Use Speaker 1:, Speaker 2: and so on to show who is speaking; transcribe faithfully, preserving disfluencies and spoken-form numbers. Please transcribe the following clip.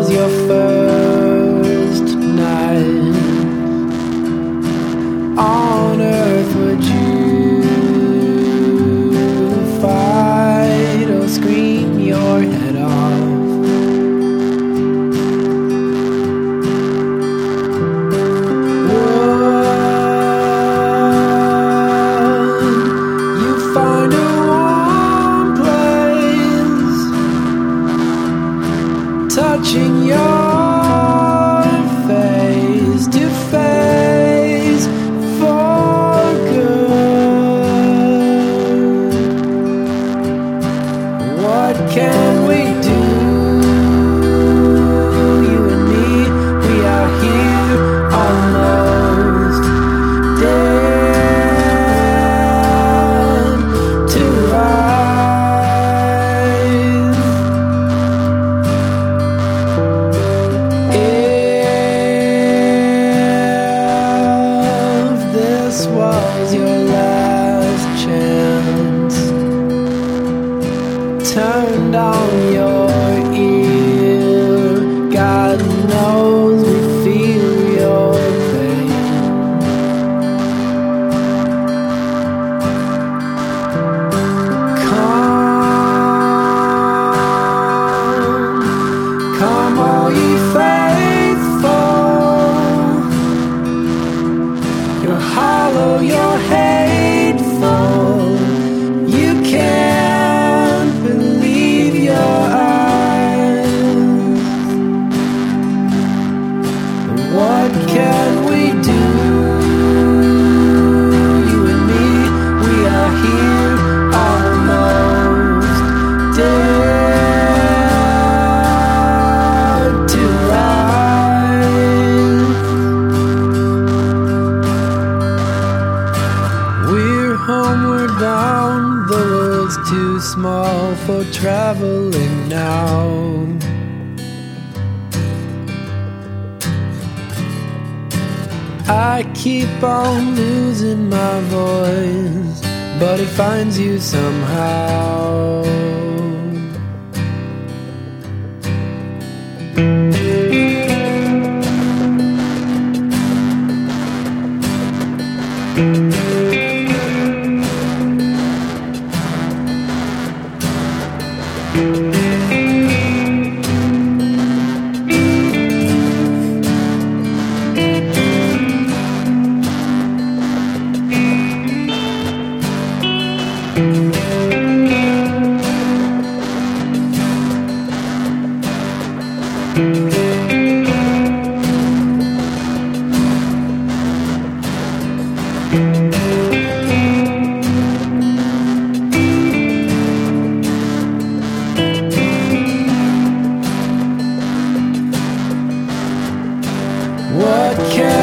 Speaker 1: was your first night on earth? Would you fight or scream your head off? Touching your face to face for good. What can we do? You and me, we are here almost dead to rise. This was your last chance. Turned on your ear. God knows we feel your pain. Come, come all ye faithful. You're hollow, you're hateful. You can't believe your eyes. What can we do? You and me, we are here almost dead to rise. We're homeward bound, the world's too small for traveling now. I keep on losing my voice, but it finds you somehow. What can